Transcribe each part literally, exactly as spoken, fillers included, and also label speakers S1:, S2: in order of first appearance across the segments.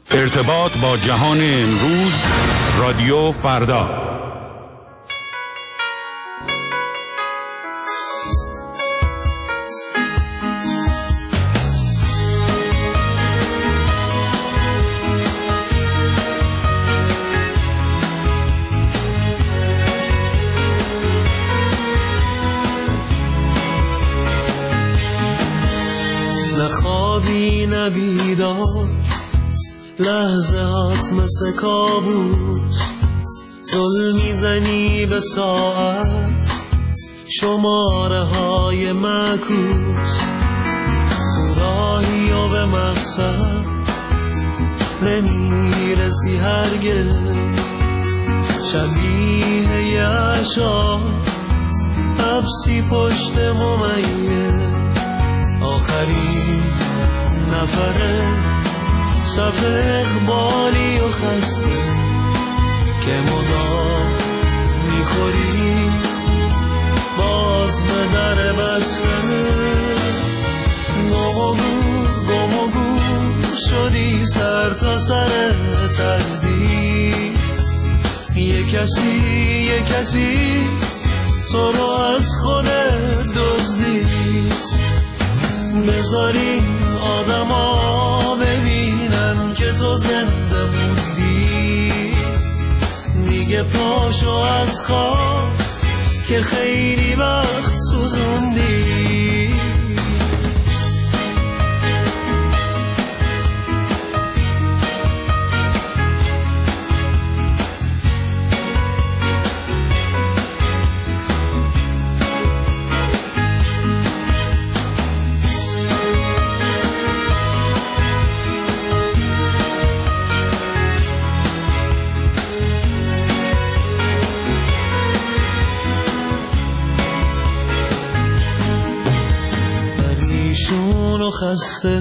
S1: ارتباط با جهان امروز، رادیو فردا.
S2: نخوابی نبیدار، لحظه هات مثل کابوس، زل میزنی به ساعت، شماره های معکوس، تو راهی و به مقصد نمیرسی هرگز، شبیه یه عشا حبسی پشت ممیز، آخرین نفره صف اقبالی و خسته که مدام میخوری باز به در بسته، گم و گور گم و گور شدی سر تا سر تردید، یه کسی یه کسی تو رو از خودت دزدید، بذاری آدم ها ببینن که تو زنده موندی، دیگه پاشو از خواب که خیلی وقت سوزوندی. خسته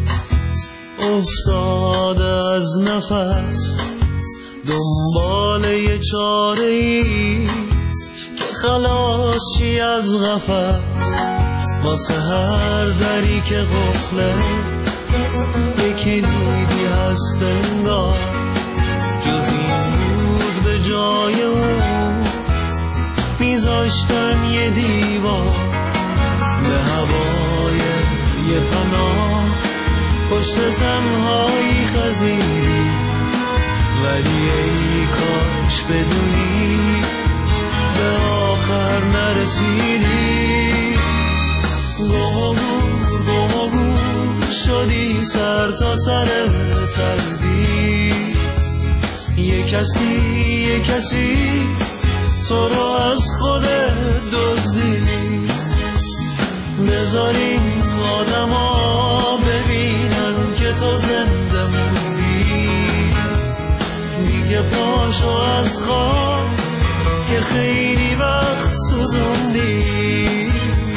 S2: افتاده از نفس، دنبال یه چاره ای که خلاصی از قفس، واسه هر دری که قفله یه کلیدی هست انگار، جز این بود به جای اون میذاشتن یه دیوار، به هوای یه پناه پشت تنهایی خزیدی، ولی ای کاش بدونی به آخر نرسیدی، گم و گور گم و گور شدی سر تا سر تردید، یه کسی یه کسی تو رو از خودت دزدید، بذاریم آدم ها ببینن که تو زنده موندی، دیگه پاشو از خواب که خیلی وقت سوزوندی.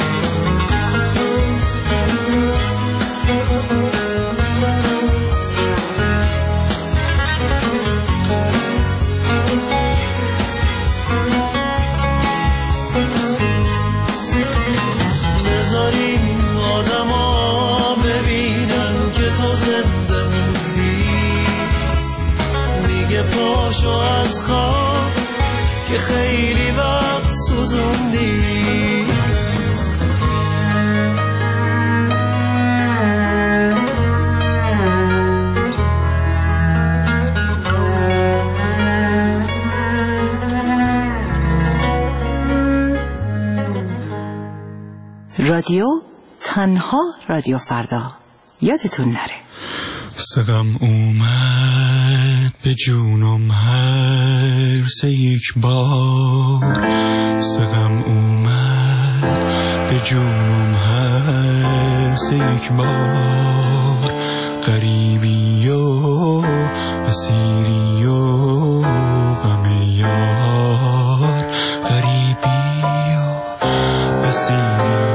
S2: پاشو از خواب که خیلی وقت سوزوندی.
S3: رادیو تنها رادیو فردا، یادتون نره.
S4: سقم اومد به جونم هر سه یک بار، سقم اومد به جونم هر سه یک بار، غریبی و اسیری و غم یار، غریبی و اسیری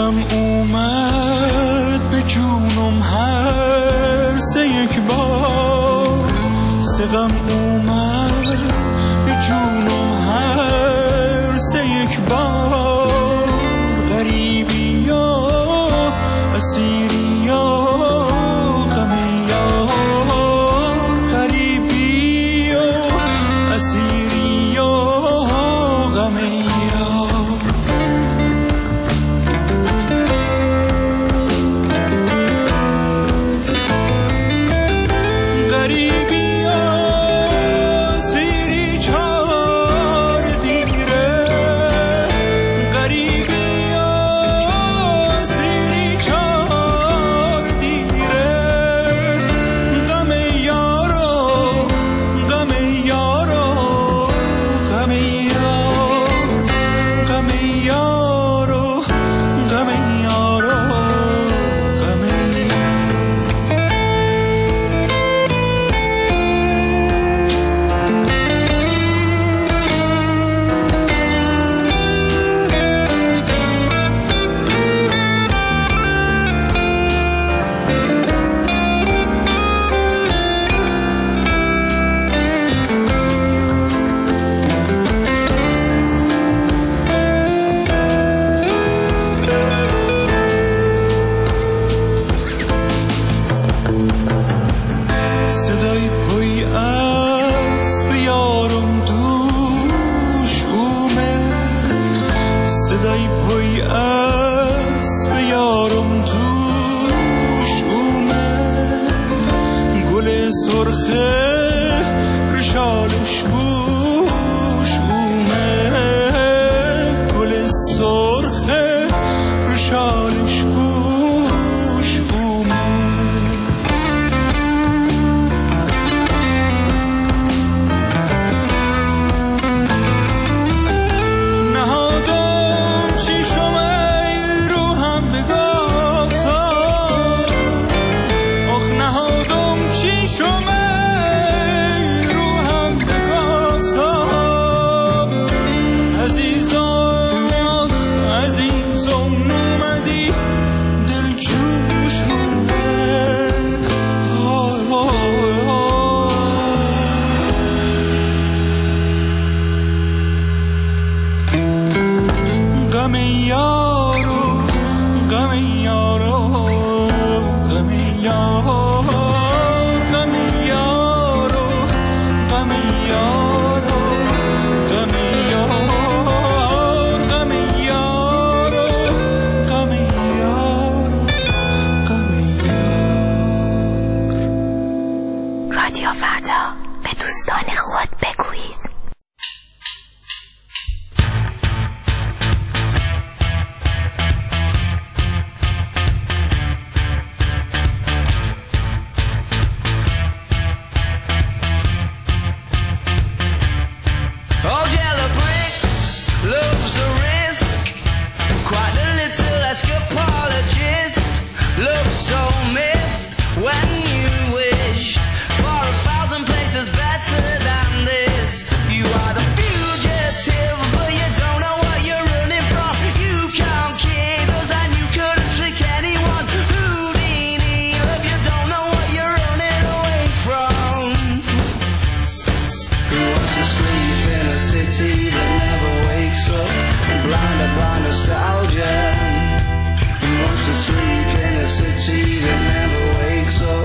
S4: سقم اومد به جونم هر سه یک بار، سقم اومد به جونم هر سه یک بار. غریبی یا اسیری یا غمی یا، غریبی یا اسیری یا غمی یا. غریبی یا اسیری چار دیره، غریبی یا اسیری چار دیره. غم یارو غم یارو غم یارو غم یارو غم یارو غم یارو. صدای پای اسب یارم دوش اومد، صدای پای اسب یارم دوش اومد. گل سرخه رشالش گوش اومد، گل سرخه رشالش گوش اومد. نهادم چشم رو هم بگفتم، آخ نهادم چشم رو هم بگفتم. عزیزم آخ عزیزم نومدی دل جوش اومد. آی آی آی. غم یارو غم یارو غم یارو غم یارو غم یارو غم یارو غم یارو غم یارو غم یارو.
S5: رادیو فردا، به دوستان خود بگویید.
S2: All yellow bricks loves a risk, quite a little escapologist. Looks so miffed when you wish for a thousand places better than this. You are the fugitive, but you don't know what you're running from. You count kilos and you couldn't trick anyone. Houdini, love, you don't know what you're running away from. Who wants to sleep in a city that never wakes up, blinded by nostalgia? Who wants to sleep in a city that never wakes up?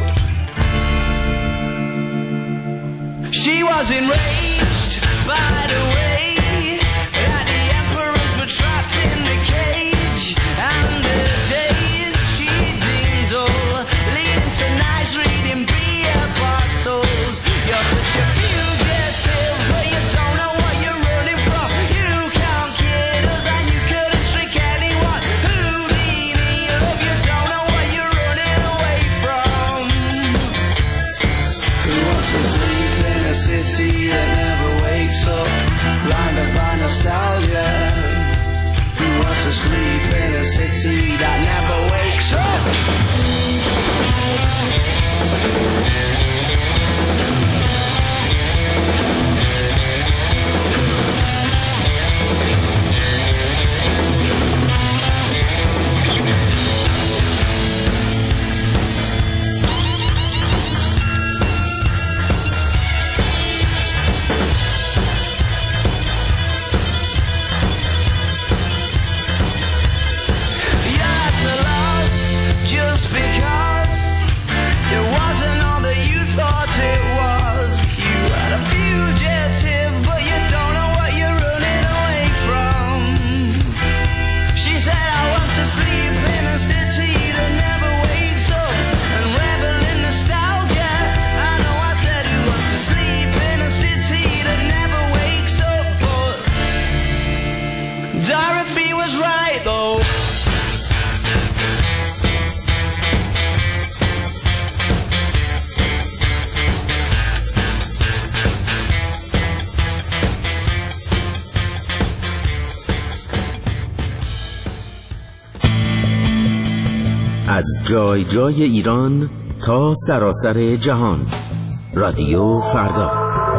S2: She was enraged by the way that the emperors were trapped in the cage, and the days she deemed dull, leading to nights reading beer bottles. You're such a fugitive, but you don't know what you're running from. You count kilos and you couldn't trick anyone. Houdini, love, you don't know what you're running away from. Who wants to sleep in a city that never wakes up, blinded by nostalgia? Who wants to sleep in a city that never wakes up?
S6: از جای جای ایران تا سراسر جهان. رادیو فردا.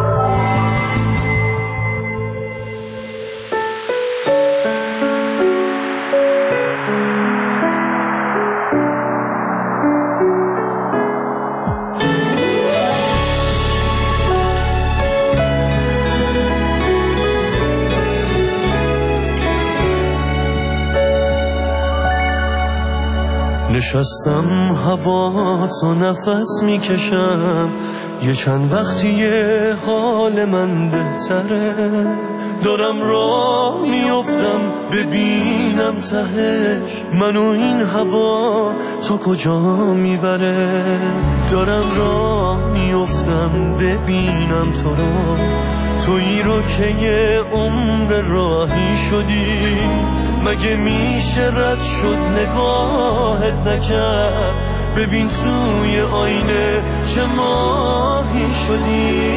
S7: نشستم هوا تو نفس میکشم، یه چند وقتیه حال من بهتره، دارم راه میافتم ببینم تهش منو این هوا تا کجا میبره، دارم راه میافتم ببینم تو رو، تویی رو که یه عمر راهی شدی، مگه میشه رد شد نگاهت نکرد، ببین توی آینه چه ماهی شدی،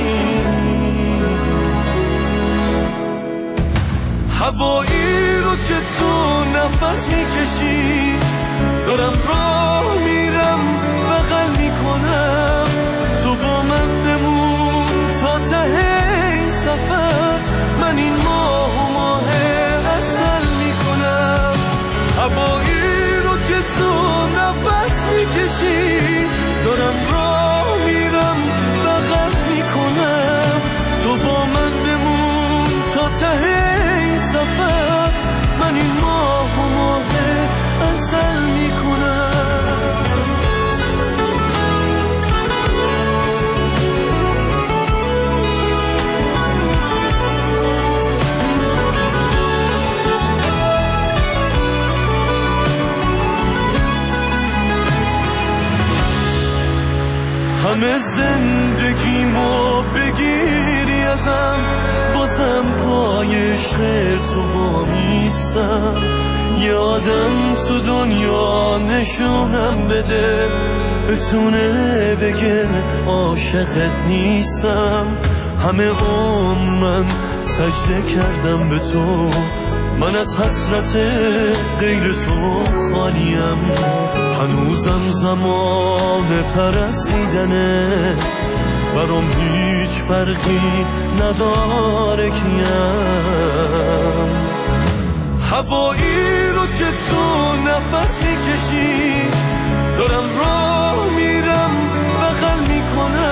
S7: هوایی رو که تو نفس میکشی، دارم راه میرم بغل میکنم، تو با من بمون تا ته این سفر، من این ماه و ماه اصل میکنم، هوایی رو که تو نفس میکشی، دارم راه میرم بغل میکنم، تو با من بمون تا ته این سفر، من این ماه و ماه اصل میکنم. همه زندگیمو بگیری ازم، بازم پای عشق تو با میستم، یادم تو دنیا نشونم بده، بتونه بگه عاشقت نیستم، همه عمر من سجده کردم به تو، من از حسرت غیر تو خالیم، هنوزم زمان پرستیدنه، برام هیچ فرقی نداره کیم، هوایی رو که تو نفس میکشی، دارم راه میرم بغل میکنم،